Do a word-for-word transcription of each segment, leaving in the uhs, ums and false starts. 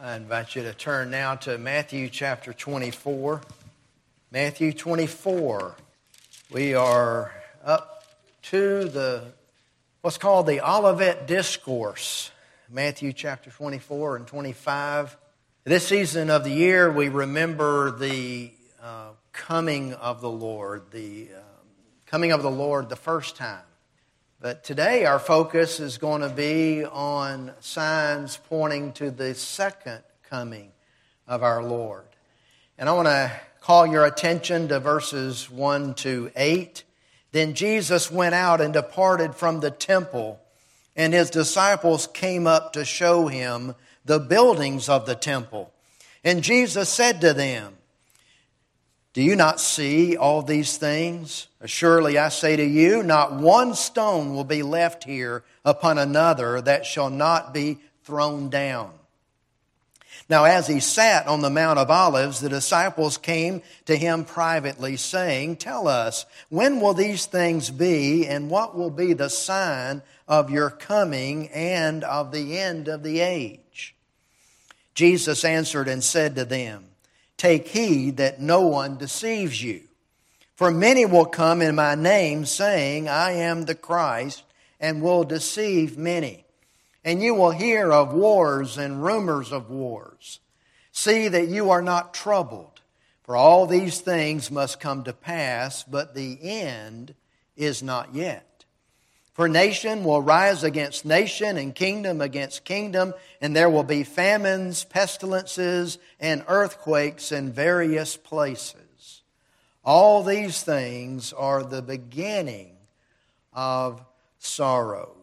I invite you to turn now to Matthew chapter twenty-four. Matthew twenty-four. We are up to the what's called the Olivet Discourse. Matthew chapter twenty-four and twenty-five. This season of the year, we remember the uh, coming of the Lord, the uh, coming of the Lord the first time. But today our focus is going to be on signs pointing to the second coming of our Lord. And I want to call your attention to verses one to eight. Then Jesus went out and departed from the temple, and his disciples came up to show him the buildings of the temple. And Jesus said to them, "Do you not see all these things? Surely I say to you, not one stone will be left here upon another that shall not be thrown down." Now as he sat on the Mount of Olives, the disciples came to him privately, saying, "Tell us, when will these things be, and what will be the sign of your coming and of the end of the age?" Jesus answered and said to them, "Take heed that no one deceives you. For many will come in my name, saying, 'I am the Christ,' and will deceive many. And you will hear of wars and rumors of wars. See that you are not troubled, for all these things must come to pass, but the end is not yet. For nation will rise against nation, and kingdom against kingdom, and there will be famines, pestilences, and earthquakes in various places. All these things are the beginning of sorrows."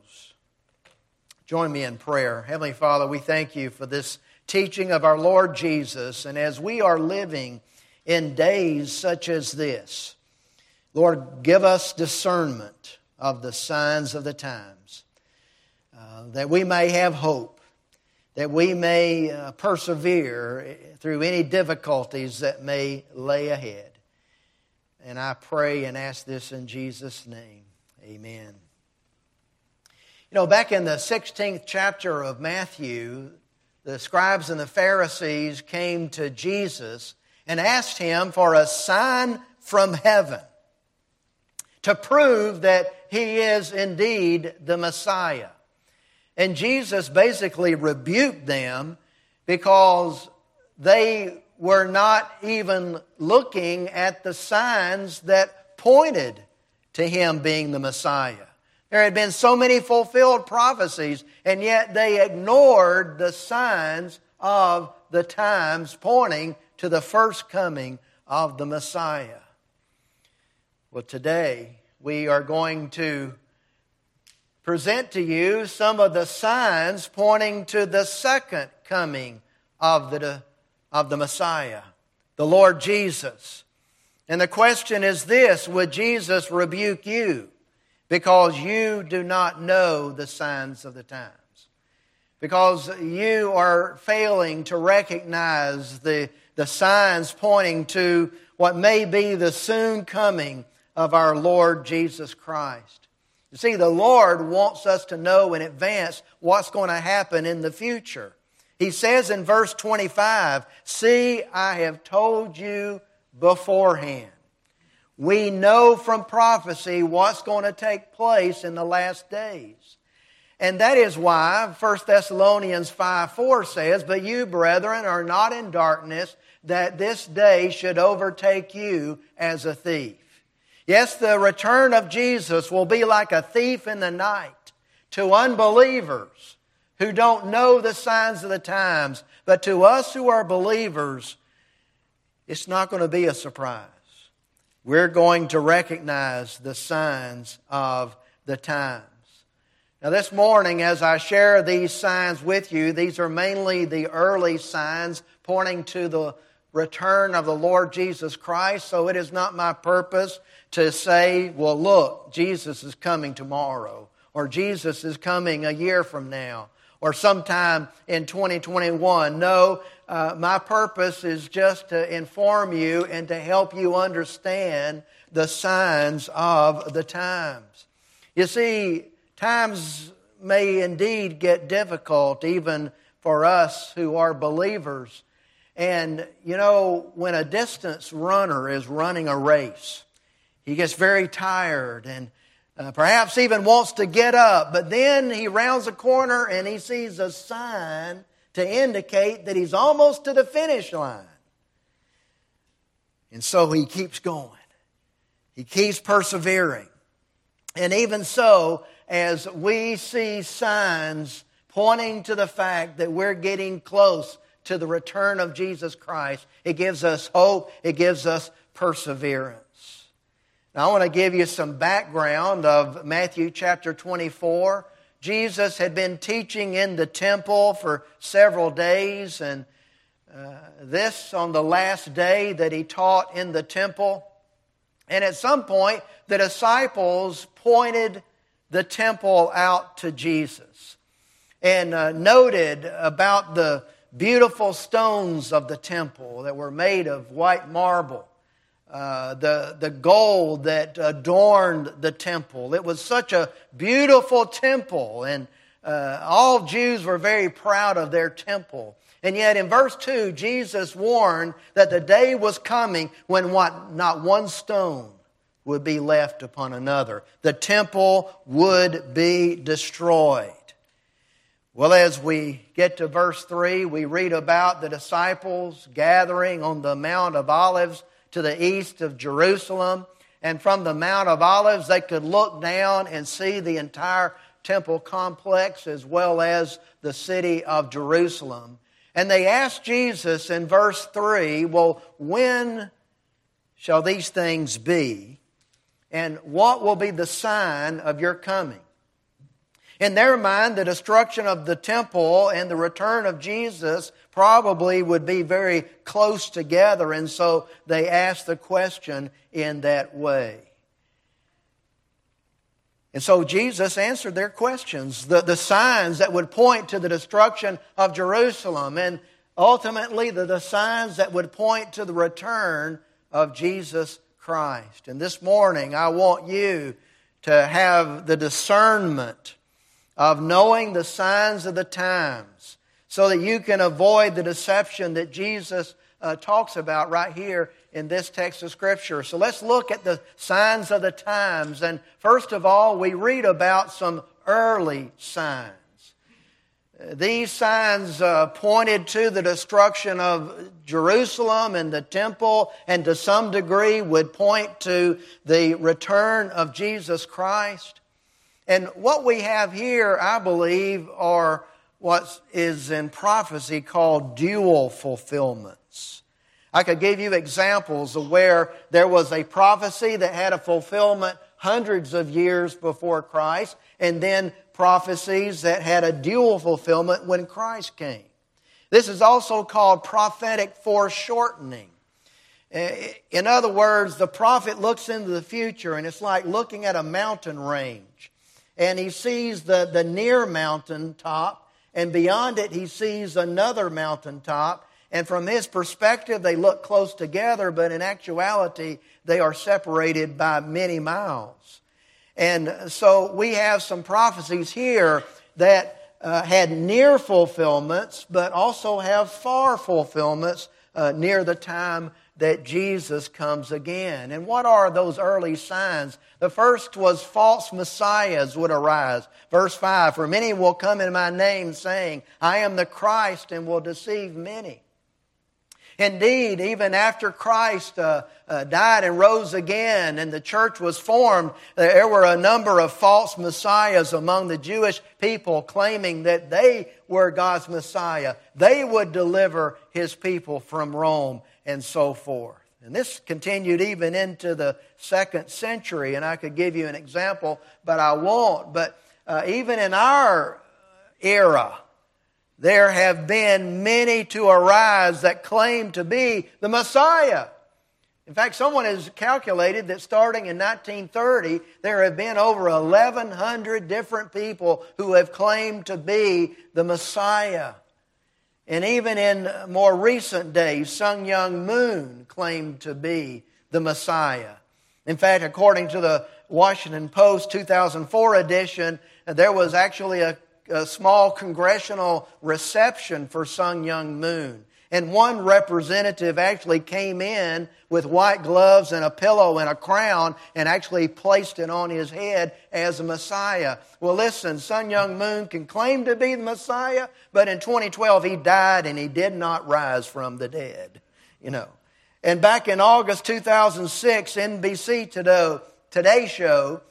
Join me in prayer. Heavenly Father, we thank you for this teaching of our Lord Jesus. And as we are living in days such as this, Lord, give us discernment of the signs of the times, uh, that we may have hope, that we may uh, persevere through any difficulties that may lay ahead. And I pray and ask this in Jesus' name. Amen. You know, back in the sixteenth chapter of Matthew, the scribes and the Pharisees came to Jesus and asked him for a sign from heaven to prove that he is indeed the Messiah. And Jesus basically rebuked them because they were not even looking at the signs that pointed to him being the Messiah. There had been so many fulfilled prophecies, and yet they ignored the signs of the times pointing to the first coming of the Messiah. Well, today we are going to present to you some of the signs pointing to the second coming of the, of the Messiah, the Lord Jesus. And the question is this: would Jesus rebuke you because you do not know the signs of the times? Because you are failing to recognize the, the signs pointing to what may be the soon coming of our Lord Jesus Christ. You see, the Lord wants us to know in advance what's going to happen in the future. He says in verse twenty-five, "See, I have told you beforehand." We know from prophecy what's going to take place in the last days. And that is why First Thessalonians five four says, "But you, brethren, are not in darkness, that this day should overtake you as a thief." Yes, the return of Jesus will be like a thief in the night to unbelievers who don't know the signs of the times. But to us who are believers, it's not going to be a surprise. We're going to recognize the signs of the times. Now this morning, as I share these signs with you, these are mainly the early signs pointing to the return of the Lord Jesus Christ. So it is not my purpose to say, well, look, Jesus is coming tomorrow, or Jesus is coming a year from now, or sometime in twenty twenty-one. No, uh, my purpose is just to inform you and to help you understand the signs of the times. You see, times may indeed get difficult even for us who are believers. And, you know, when a distance runner is running a race, he gets very tired and uh, perhaps even wants to get up. But then he rounds a corner and he sees a sign to indicate that he's almost to the finish line. And so he keeps going. He keeps persevering. And even so, as we see signs pointing to the fact that we're getting close to the return of Jesus Christ, it gives us hope, it gives us perseverance. Now I want to give you some background of Matthew chapter twenty-four. Jesus had been teaching in the temple for several days, and uh, this on the last day that he taught in the temple. And at some point, the disciples pointed the temple out to Jesus and uh, noted about the beautiful stones of the temple that were made of white marble, uh, the, the gold that adorned the temple. It was such a beautiful temple, and uh, all Jews were very proud of their temple. And yet in verse two, Jesus warned that the day was coming when what, not one stone would be left upon another. The temple would be destroyed. Well, as we get to verse three, we read about the disciples gathering on the Mount of Olives to the east of Jerusalem. And from the Mount of Olives, they could look down and see the entire temple complex as well as the city of Jerusalem. And they asked Jesus in verse three, well, when shall these things be? And what will be the sign of your coming? In their mind, the destruction of the temple and the return of Jesus probably would be very close together, and so they asked the question in that way. And so Jesus answered their questions, the, the signs that would point to the destruction of Jerusalem, and ultimately the, the signs that would point to the return of Jesus Christ. And this morning I want you to have the discernment of knowing the signs of the times so that you can avoid the deception that Jesus uh, talks about right here in this text of Scripture. So let's look at the signs of the times. And first of all, we read about some early signs. These signs uh, pointed to the destruction of Jerusalem and the temple, and to some degree would point to the return of Jesus Christ. And what we have here, I believe, are what is in prophecy called dual fulfillments. I could give you examples of where there was a prophecy that had a fulfillment hundreds of years before Christ, and then prophecies that had a dual fulfillment when Christ came. This is also called prophetic foreshortening. In other words, the prophet looks into the future, and it's like looking at a mountain range. And he sees the, the near mountain top, and beyond it he sees another mountain top. And from his perspective, they look close together, but in actuality, they are separated by many miles. And so we have some prophecies here that uh, had near fulfillments, but also have far fulfillments uh, near the time that Jesus comes again. And what are those early signs? The first was false messiahs would arise. Verse five, for many will come in my name saying, I am the Christ, and will deceive many. Indeed, even after Christ uh, uh, died and rose again and the church was formed, there were a number of false messiahs among the Jewish people claiming that they were God's Messiah. They would deliver His people from Rome and so forth. And this continued even into the second century, and I could give you an example, but I won't. But uh, even in our era, there have been many to arise that claim to be the Messiah. In fact, someone has calculated that starting in nineteen thirty, there have been over eleven hundred different people who have claimed to be the Messiah. And even in more recent days, Sun Myung Moon claimed to be the Messiah. In fact, according to the Washington Post two thousand four edition, there was actually a a small congressional reception for Sun Myung Moon. And one representative actually came in with white gloves and a pillow and a crown and actually placed it on his head as a Messiah. Well, listen, Sun Myung Moon can claim to be the Messiah, but in twenty twelve he died and he did not rise from the dead. You know. And back in August two thousand six, N B C Today, Today Show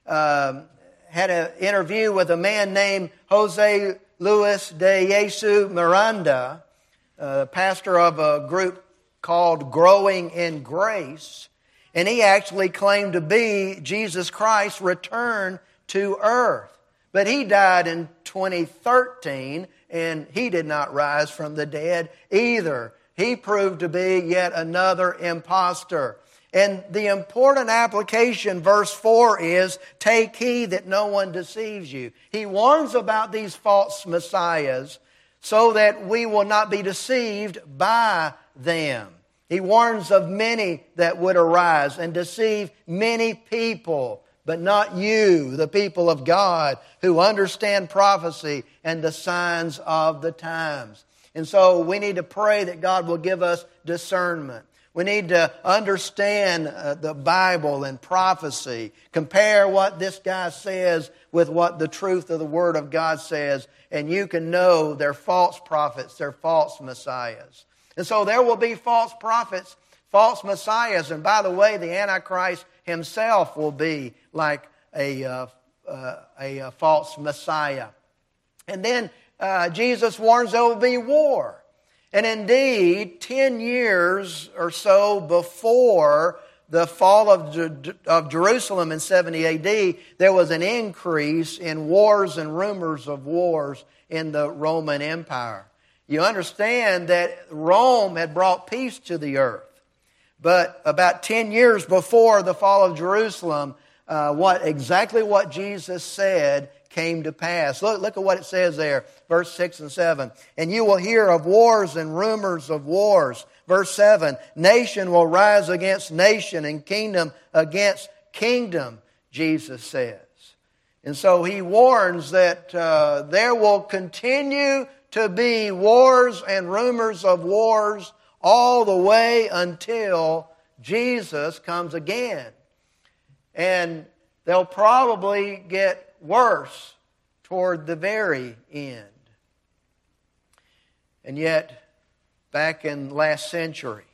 uh, had an interview with a man named Jose Luis de Jesus Miranda, Uh, pastor of a group called Growing in Grace, and he actually claimed to be Jesus Christ's return to earth. But he died in twenty thirteen, and he did not rise from the dead either. He proved to be yet another impostor. And the important application, verse four, is, take heed that no one deceives you. He warns about these false messiahs, so that we will not be deceived by them. He warns of many that would arise and deceive many people, but not you, the people of God, who understand prophecy and the signs of the times. And so we need to pray that God will give us discernment. We need to understand uh, the Bible and prophecy. Compare what this guy says with what the truth of the Word of God says. And you can know they're false prophets, they're false messiahs. And so there will be false prophets, false messiahs. And by the way, the Antichrist himself will be like a, uh, uh, a, a false messiah. And then uh, Jesus warns there will be war. And indeed, ten years or so before the fall of, of Jerusalem in seventy A D, there was an increase in wars and rumors of wars in the Roman Empire. You understand that Rome had brought peace to the earth. But about ten years before the fall of Jerusalem, uh, what exactly what Jesus said came to pass. Look, look at what it says there, verse six and seven. And you will hear of wars and rumors of wars. Verse seven, nation will rise against nation and kingdom against kingdom, Jesus says. And so he warns that uh, there will continue to be wars and rumors of wars all the way until Jesus comes again. And they'll probably get worse toward the very end. And yet, back in last century,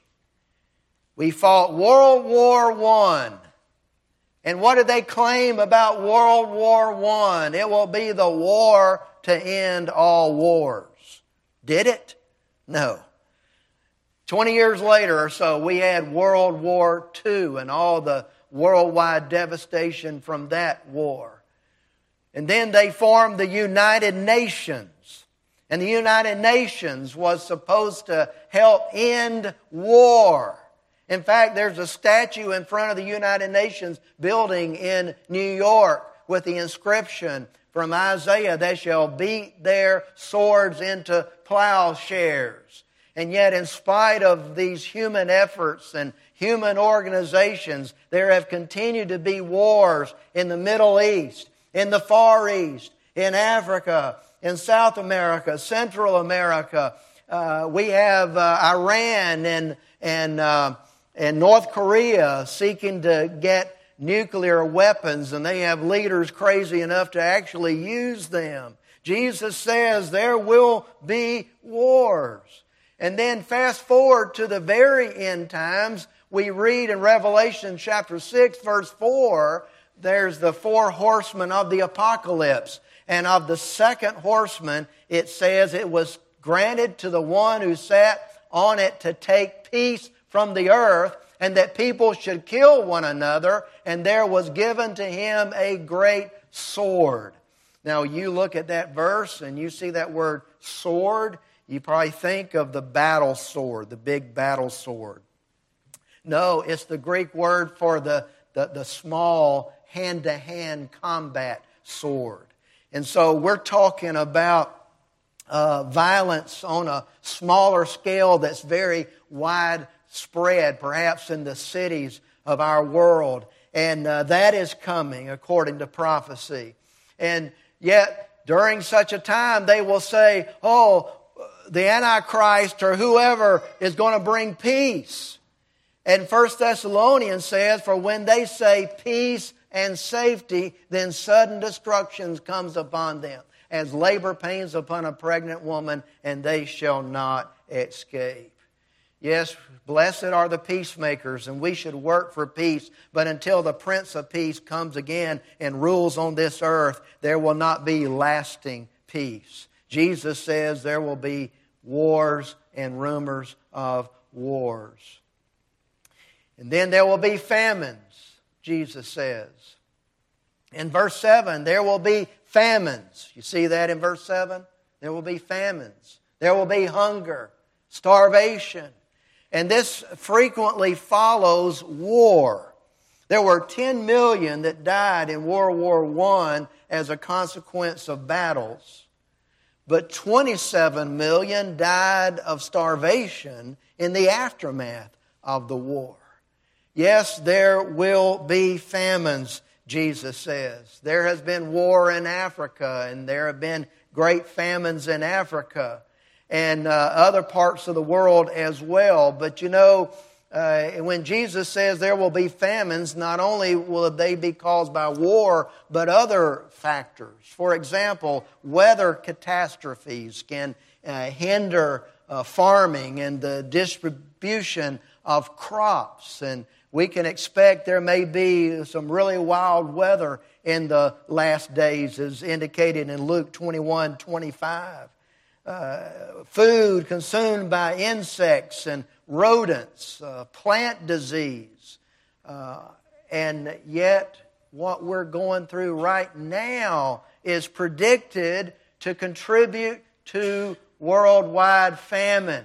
we fought World War One. And what did they claim about World War One? It will be the war to end all wars. Did it? No. Twenty years later or so, we had World War Two and all the worldwide devastation from that war. And then they formed the United Nations. And the United Nations was supposed to help end war. In fact, there's a statue in front of the United Nations building in New York with the inscription from Isaiah, they shall beat their swords into plowshares. And yet, in spite of these human efforts and human organizations, there have continued to be wars in the Middle East, in the Far East, in Africa, in South America, Central America. Uh, we have uh, Iran and and uh, and North Korea seeking to get nuclear weapons, and they have leaders crazy enough to actually use them. Jesus says there will be wars. And then fast forward to the very end times, we read in Revelation chapter six, verse four, there's the four horsemen of the apocalypse. And of the second horseman, it says it was granted to the one who sat on it to take peace from the earth, and that people should kill one another, and there was given to him a great sword. Now you look at that verse and you see that word sword, you probably think of the battle sword, the big battle sword. No, it's the Greek word for the, the, the small hand-to-hand combat sword. And so we're talking about uh, violence on a smaller scale that's very widespread, perhaps in the cities of our world. And uh, that is coming according to prophecy. And yet, during such a time, they will say, oh, the Antichrist or whoever is going to bring peace. And First Thessalonians says, for when they say peace and safety, then sudden destruction comes upon them, as labor pains upon a pregnant woman, and they shall not escape. Yes, blessed are the peacemakers, and we should work for peace. But until the Prince of Peace comes again and rules on this earth, there will not be lasting peace. Jesus says there will be wars and rumors of wars. And then there will be famines, Jesus says. In verse seven, there will be famines. You see that in verse seven? There will be famines. There will be hunger, starvation. And this frequently follows war. There were ten million that died in World War One as a consequence of battles. But twenty-seven million died of starvation in the aftermath of the war. Yes, there will be famines, Jesus says. There has been war in Africa, and there have been great famines in Africa and uh, other parts of the world as well. But you know, uh, when Jesus says there will be famines, not only will they be caused by war, but other factors. For example, weather catastrophes can uh, hinder uh, farming and the distribution of crops. And we can expect there may be some really wild weather in the last days, as indicated in Luke twenty-one twenty-five. Uh, food consumed by insects and rodents, uh, plant disease. Uh, and yet what we're going through right now is predicted to contribute to worldwide famine.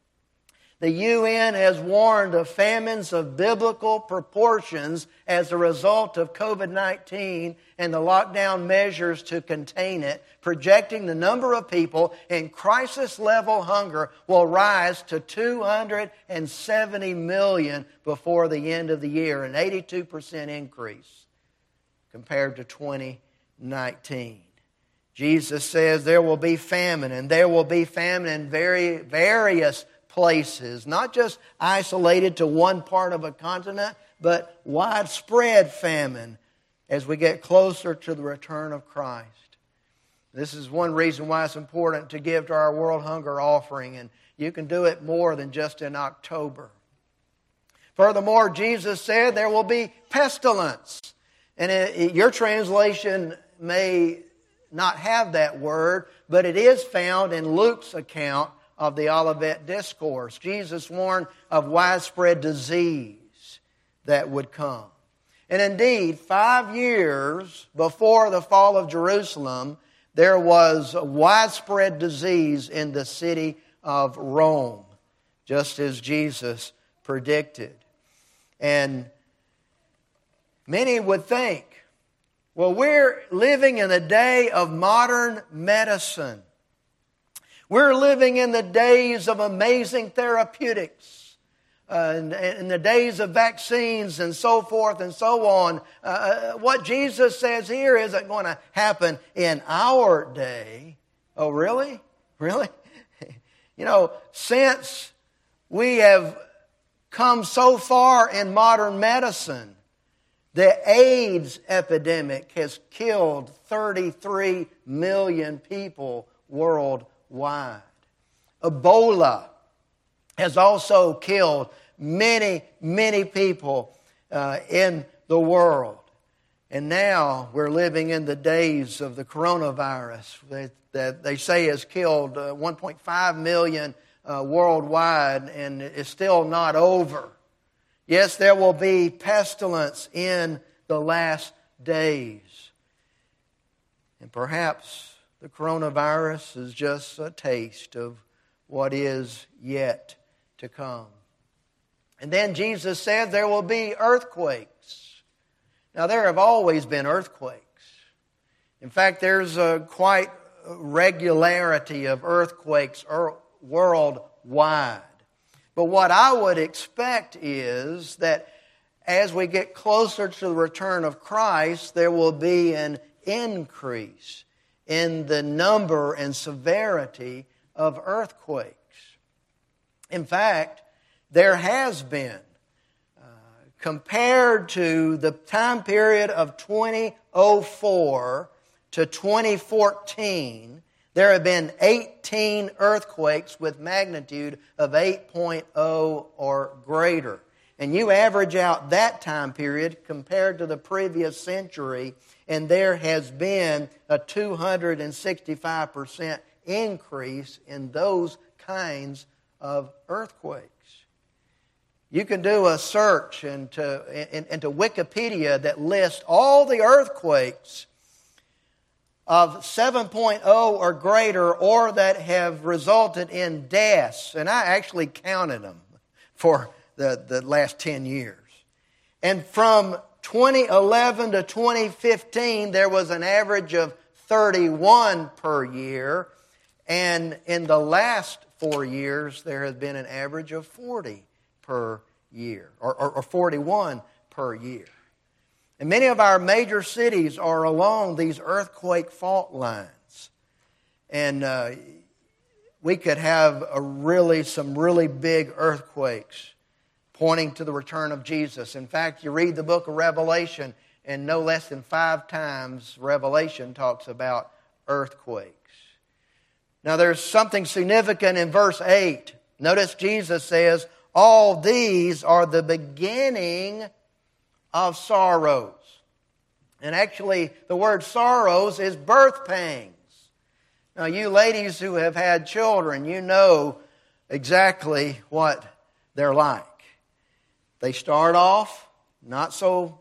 The U N has warned of famines of biblical proportions as a result of covid nineteen and the lockdown measures to contain it, projecting the number of people in crisis-level hunger will rise to two hundred seventy million before the end of the year, an eighty-two percent increase compared to twenty nineteen. Jesus says there will be famine, and there will be famine in very various places, not just isolated to one part of a continent, but widespread famine as we get closer to the return of Christ. This is one reason why it's important to give to our World Hunger Offering, and you can do it more than just in October. Furthermore, Jesus said there will be pestilence. And it, it, your translation may not have that word, but it is found in Luke's account of the Olivet Discourse. Jesus warned of widespread disease that would come. And indeed, five years before the fall of Jerusalem, there was widespread disease in the city of Rome, just as Jesus predicted. And many would think, well, we're living in the day of modern medicine. We're living in the days of amazing therapeutics, uh, in, in the days of vaccines and so forth and so on. Uh, what Jesus says here isn't going to happen in our day. Oh, really? Really? You know, since we have come so far in modern medicine, the AIDS epidemic has killed thirty-three million people worldwide. Wide. Ebola has also killed many, many people uh, in the world. And now we're living in the days of the coronavirus that, that they say has killed uh, one point five million uh, worldwide, and it's still not over. Yes, there will be pestilence in the last days. And perhaps the coronavirus is just a taste of what is yet to come. And then Jesus said there will be earthquakes. Now, there have always been earthquakes. In fact, there's a quite regularity of earthquakes worldwide. But what I would expect is that as we get closer to the return of Christ, there will be an increase in the number and severity of earthquakes. In fact, there has been, uh, compared to the time period of twenty oh four to twenty fourteen, there have been eighteen earthquakes with magnitude of eight point oh or greater. And you average out that time period compared to the previous century, and there has been a two hundred sixty-five percent increase in those kinds of earthquakes. You can do a search into, into Wikipedia that lists all the earthquakes of seven point oh or greater, or that have resulted in deaths. And I actually counted them for the, the last ten years. And from twenty eleven to twenty fifteen, there was an average of thirty-one per year. And in the last four years, there has been an average of forty per year, or, or, or forty-one per year. And many of our major cities are along these earthquake fault lines. And uh, we could have a really, some really big earthquakes pointing to the return of Jesus. In fact, you read the book of Revelation, and no less than five times Revelation talks about earthquakes. Now, there's something significant in verse eight. Notice Jesus says, all these are the beginning of sorrows. And actually, the word sorrows is birth pangs. Now, you ladies who have had children, you know exactly what they're like. They start off not so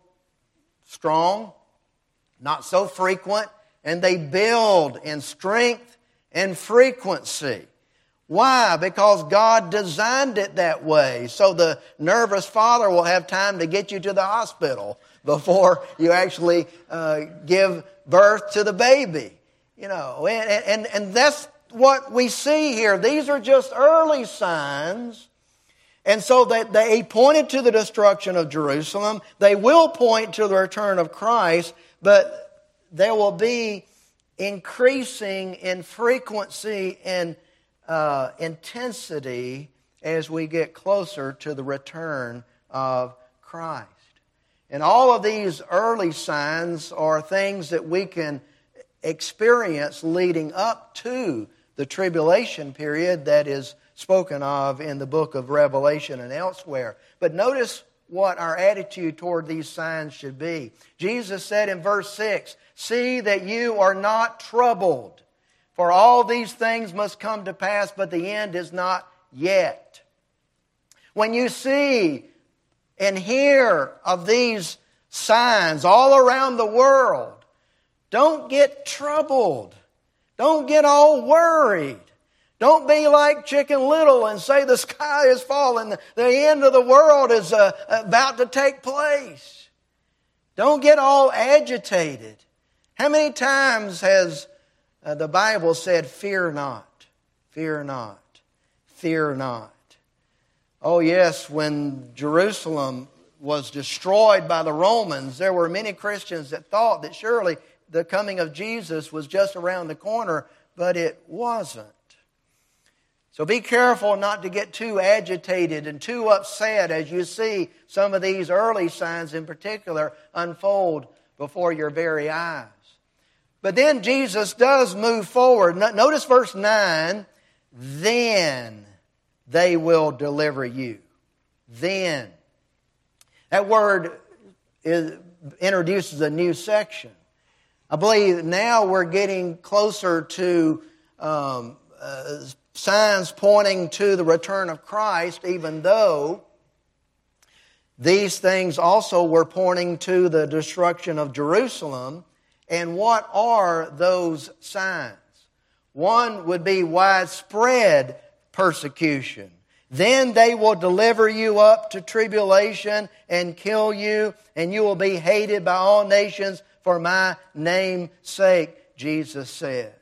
strong, not so frequent, and they build in strength and frequency. Why? Because God designed it that way. So the nervous father will have time to get you to the hospital before you actually uh, give birth to the baby. You know, and, and, and that's what we see here. These are just early signs. And so they, they pointed to the destruction of Jerusalem. They will point to the return of Christ, but there will be increasing in frequency and uh, intensity as we get closer to the return of Christ. And all of these early signs are things that we can experience leading up to the tribulation period that is spoken of in the book of Revelation and elsewhere. But notice what our attitude toward these signs should be. Jesus said in verse six, "See that you are not troubled, for all these things must come to pass, but the end is not yet." When you see and hear of these signs all around the world, don't get troubled. Don't get all worried. Don't be like Chicken Little and say the sky is falling. The, the end of the world is uh, about to take place. Don't get all agitated. How many times has uh, the Bible said, "Fear not, fear not, fear not"? Oh yes, when Jerusalem was destroyed by the Romans, there were many Christians that thought that surely the coming of Jesus was just around the corner, but it wasn't. So be careful not to get too agitated and too upset as you see some of these early signs in particular unfold before your very eyes. But then Jesus does move forward. Notice verse nine, "Then they will deliver you." Then. That word is, introduces a new section. I believe now we're getting closer to um, uh, signs pointing to the return of Christ, even though these things also were pointing to the destruction of Jerusalem. And what are those signs? One would be widespread persecution. "Then they will deliver you up to tribulation and kill you, and you will be hated by all nations for my name's sake," Jesus said.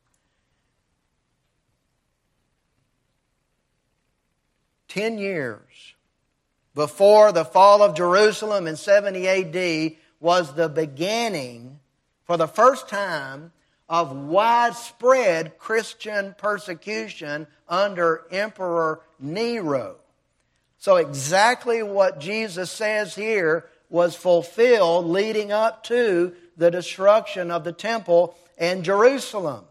Ten years before the fall of Jerusalem in seventy A D was the beginning, for the first time, of widespread Christian persecution under Emperor Nero. So exactly what Jesus says here was fulfilled leading up to the destruction of the temple and Jerusalem.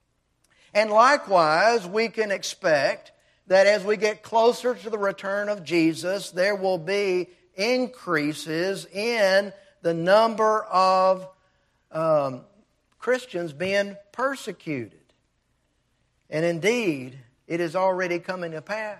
And likewise, we can expect that as we get closer to the return of Jesus, there will be increases in the number of um, Christians being persecuted. And indeed, it is already coming to pass.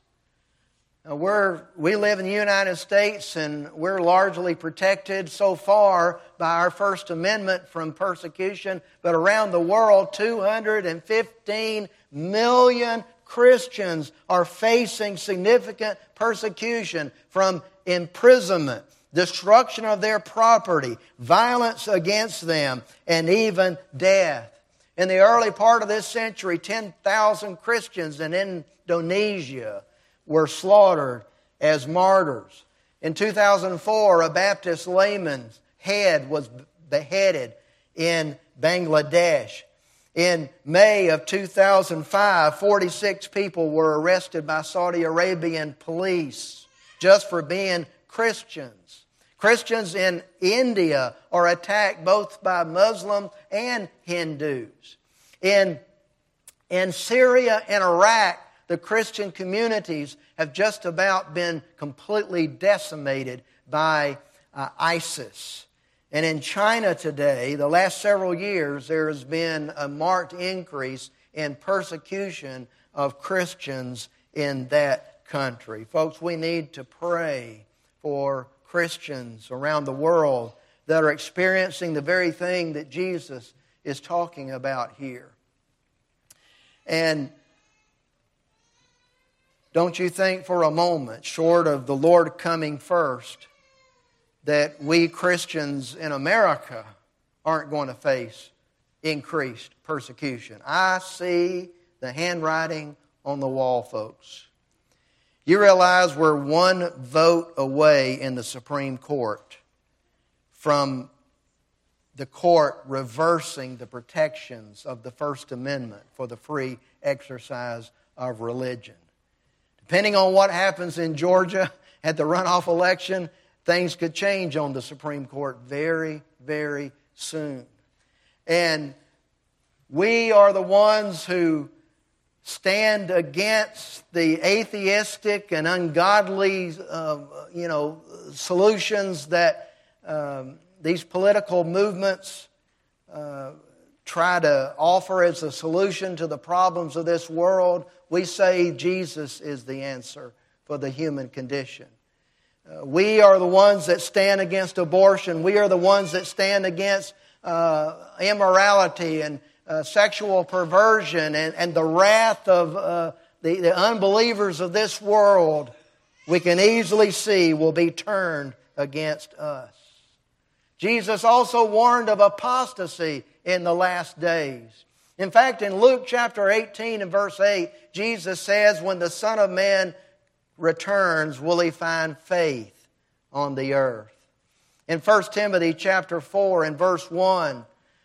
Now we're, we live in the United States, and we're largely protected so far by our First Amendment from persecution. But around the world, two hundred fifteen million Christians are facing significant persecution from imprisonment, destruction of their property, violence against them, and even death. In the early part of this century, ten thousand Christians in Indonesia were slaughtered as martyrs. In two thousand four, a Baptist layman's head was beheaded in Bangladesh. In May of two thousand five, forty-six people were arrested by Saudi Arabian police just for being Christians. Christians in India are attacked both by Muslims and Hindus. In, in Syria and Iraq, the Christian communities have just about been completely decimated by uh, ISIS. And in China today, the last several years, there has been a marked increase in persecution of Christians in that country. Folks, we need to pray for Christians around the world that are experiencing the very thing that Jesus is talking about here. And don't you think for a moment, short of the Lord coming first, that we Christians in America aren't going to face increased persecution? I see the handwriting on the wall, folks. You realize we're one vote away in the Supreme Court from the court reversing the protections of the First Amendment for the free exercise of religion. Depending on what happens in Georgia at the runoff election, things could change on the Supreme Court very, very soon. And we are the ones who stand against the atheistic and ungodly, uh, you know, solutions that um, these political movements uh, try to offer as a solution to the problems of this world. We say Jesus is the answer for the human condition. Uh, we are the ones that stand against abortion. We are the ones that stand against uh, immorality and uh, sexual perversion and, and the wrath of uh, the, the unbelievers of this world. We can easily see will be turned against us. Jesus also warned of apostasy in the last days. In fact, in Luke chapter eighteen and verse eight, Jesus says, when the Son of Man returns, will He find faith on the earth? In First Timothy chapter four and verse one,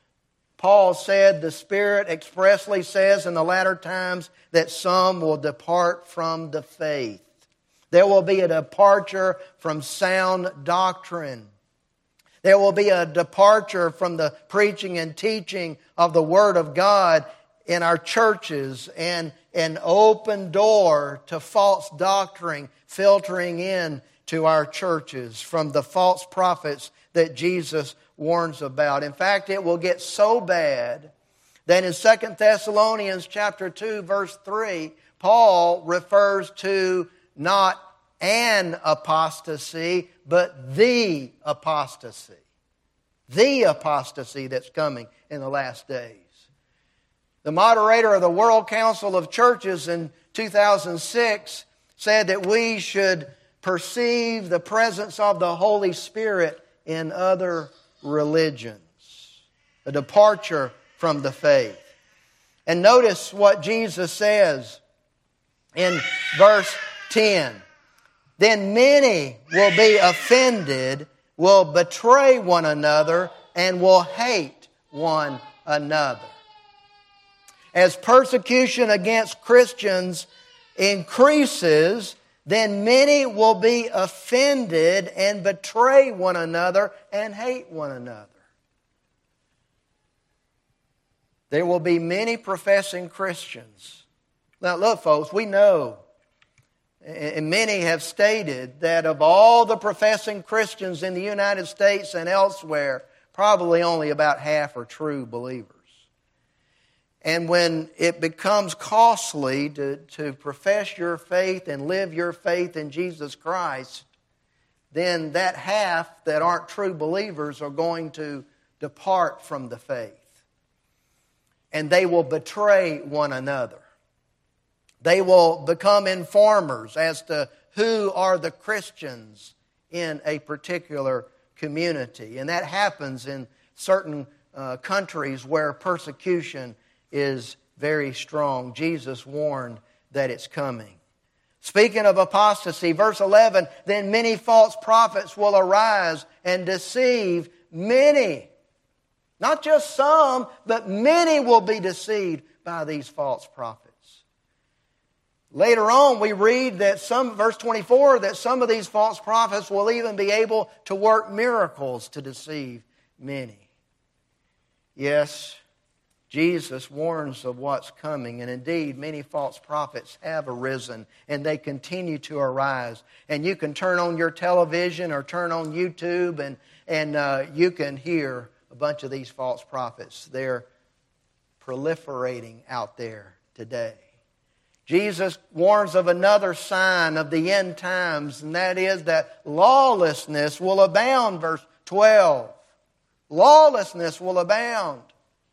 Paul said, the Spirit expressly says in the latter times that some will depart from the faith. There will be a departure from sound doctrine. There will be a departure from the preaching and teaching of the Word of God in our churches, and an open door to false doctrine filtering in to our churches from the false prophets that Jesus warns about. In fact, it will get so bad that in Second Thessalonians chapter two, verse three, Paul refers to not an apostasy, but the apostasy. The apostasy that's coming in the last days. The moderator of the World Council of Churches in two thousand six said that we should perceive the presence of the Holy Spirit in other religions. A departure from the faith. And notice what Jesus says in verse ten. Then many will be offended, will betray one another, and will hate one another. As persecution against Christians increases, then many will be offended and betray one another and hate one another. There will be many professing Christians. Now look, folks, we know, and many have stated, that of all the professing Christians in the United States and elsewhere, probably only about half are true believers. And when it becomes costly to, to profess your faith and live your faith in Jesus Christ, then that half that aren't true believers are going to depart from the faith. And they will betray one another. They will become informers as to who are the Christians in a particular community. And that happens in certain uh, countries where persecution is very strong. Jesus warned that it's coming. Speaking of apostasy, verse eleven, then many false prophets will arise and deceive many. Not just some, but many will be deceived by these false prophets. Later on, we read that some, verse twenty-four, that some of these false prophets will even be able to work miracles to deceive many. Yes, Jesus warns of what's coming, and indeed many false prophets have arisen, and they continue to arise. And you can turn on your television or turn on YouTube, and, and uh, you can hear a bunch of these false prophets. They're proliferating out there today. Jesus warns of another sign of the end times, and that is that lawlessness will abound, verse twelve. Lawlessness will abound.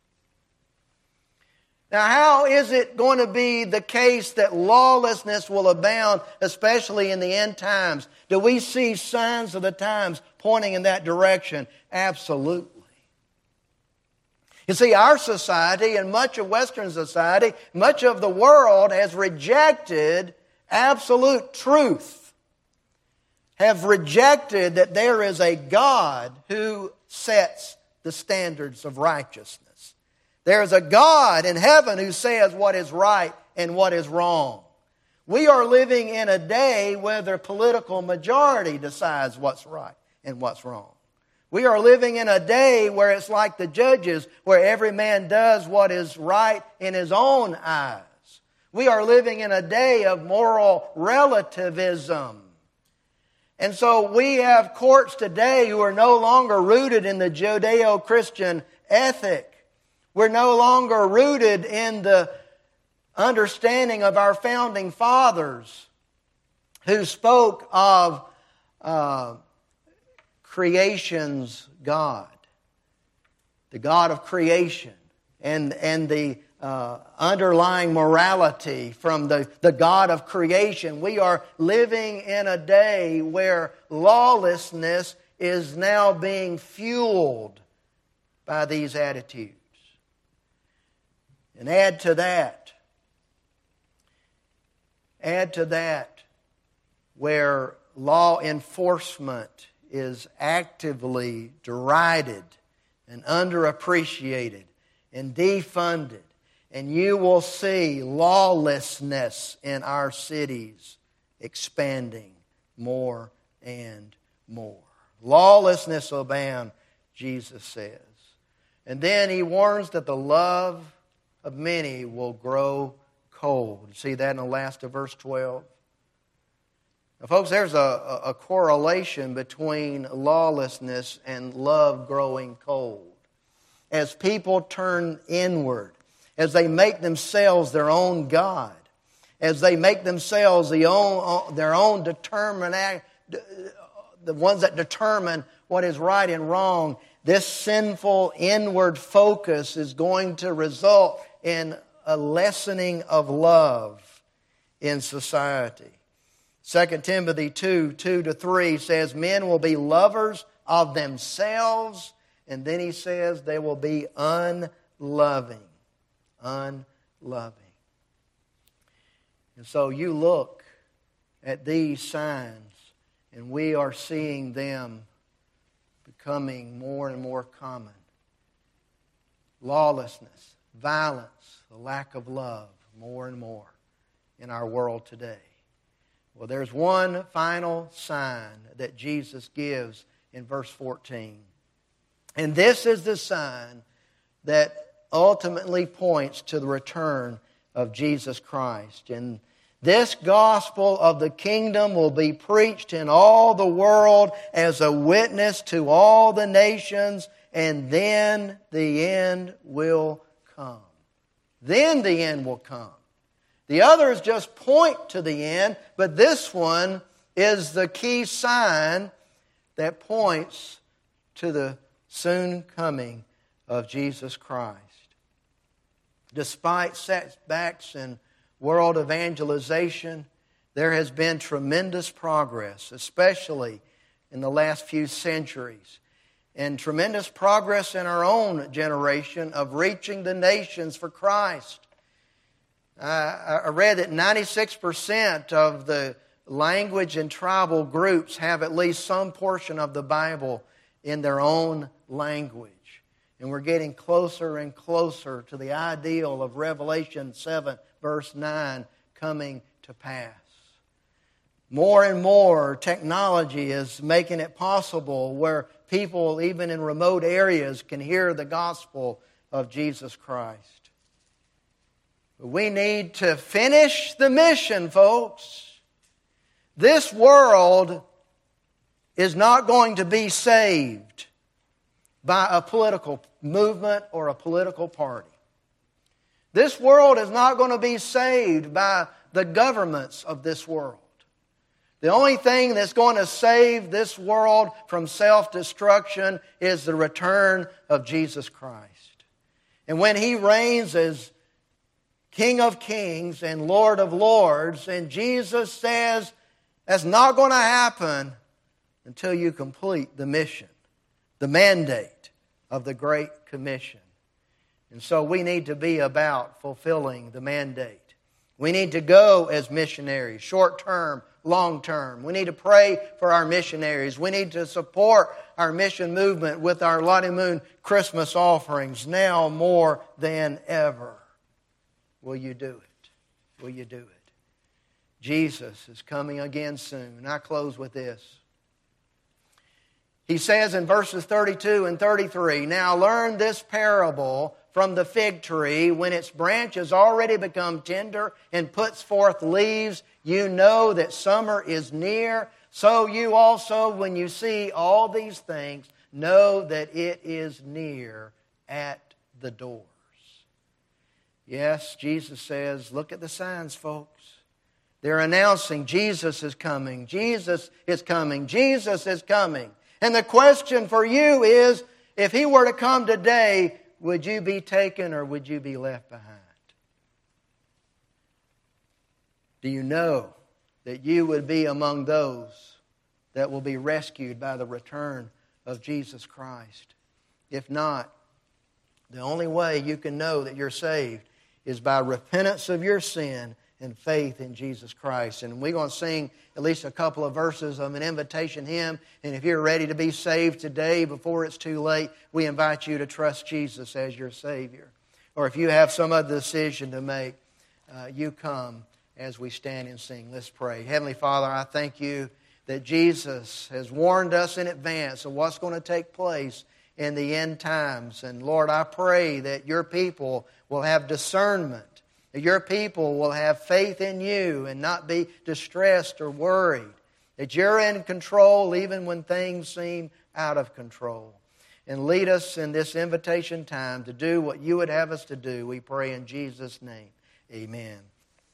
Now, how is it going to be the case that lawlessness will abound, especially in the end times? Do we see signs of the times pointing in that direction? Absolutely. You see, our society and much of Western society, much of the world has rejected absolute truth, have rejected that there is a God who sets the standards of righteousness. There is a God in heaven who says what is right and what is wrong. We are living in a day where the political majority decides what's right and what's wrong. We are living in a day where it's like the judges, where every man does what is right in his own eyes. We are living in a day of moral relativism. And so we have courts today who are no longer rooted in the Judeo-Christian ethic. We're no longer rooted in the understanding of our founding fathers who spoke of uh, creation's God, the God of creation, and, and the uh, underlying morality from the, the God of creation. We are living in a day where lawlessness is now being fueled by these attitudes. And add to that, add to that where law enforcement is actively derided and underappreciated and defunded. And you will see lawlessness in our cities expanding more and more. Lawlessness will abound, Jesus says. And then he warns that the love of many will grow cold. You see that in the last of verse twelve? Now, folks, there's a, a correlation between lawlessness and love growing cold. As people turn inward, as they make themselves their own God, as they make themselves the own, their own determine, the ones that determine what is right and wrong, this sinful inward focus is going to result in a lessening of love in society. Second Timothy two, two to three says, men will be lovers of themselves, and then he says they will be unloving. Unloving. And so you look at these signs, and we are seeing them becoming more and more common. Lawlessness, violence, the lack of love more and more in our world today. Well, there's one final sign that Jesus gives in verse fourteen. And this is the sign that ultimately points to the return of Jesus Christ. And this gospel of the kingdom will be preached in all the world as a witness to all the nations, and then the end will come. Then the end will come. The others just point to the end, but this one is the key sign that points to the soon coming of Jesus Christ. Despite setbacks in world evangelization, there has been tremendous progress, especially in the last few centuries, and tremendous progress in our own generation of reaching the nations for Christ. Uh, I read that ninety-six percent of the language and tribal groups have at least some portion of the Bible in their own language. And we're getting closer and closer to the ideal of Revelation seven, verse nine, coming to pass. More and more technology is making it possible where people, even in remote areas, can hear the gospel of Jesus Christ. We need to finish the mission, folks. This world is not going to be saved by a political movement or a political party. This world is not going to be saved by the governments of this world. The only thing that's going to save this world from self-destruction is the return of Jesus Christ. And when He reigns as King of Kings and Lord of Lords, and Jesus says that's not going to happen until you complete the mission, the mandate of the Great Commission. And so we need to be about fulfilling the mandate. We need to go as missionaries, short term, long term. We need to pray for our missionaries. We need to support our mission movement with our Lottie Moon Christmas offerings now more than ever. Will you do it? Will you do it? Jesus is coming again soon. I close with this. He says in verses thirty-two and thirty-three, "Now learn this parable from the fig tree. When its branch has already become tender and puts forth leaves, you know that summer is near. So you also, when you see all these things, know that it is near at the doors." Yes, Jesus says, look at the signs, folks. They're announcing Jesus is coming. Jesus is coming. Jesus is coming. And the question for you is, if He were to come today, would you be taken or would you be left behind? Do you know that you would be among those that will be rescued by the return of Jesus Christ? If not, the only way you can know that you're saved is by repentance of your sin and faith in Jesus Christ. And we're going to sing at least a couple of verses of an invitation hymn. And if you're ready to be saved today before it's too late, we invite you to trust Jesus as your Savior. Or if you have some other decision to make, uh, you come as we stand and sing. Let's pray. Heavenly Father, I thank You that Jesus has warned us in advance of what's going to take place in the end times. And Lord, I pray that Your people will have discernment, that Your people will have faith in You and not be distressed or worried, that You're in control even when things seem out of control. And lead us in this invitation time to do what You would have us to do. We pray in Jesus' name. Amen.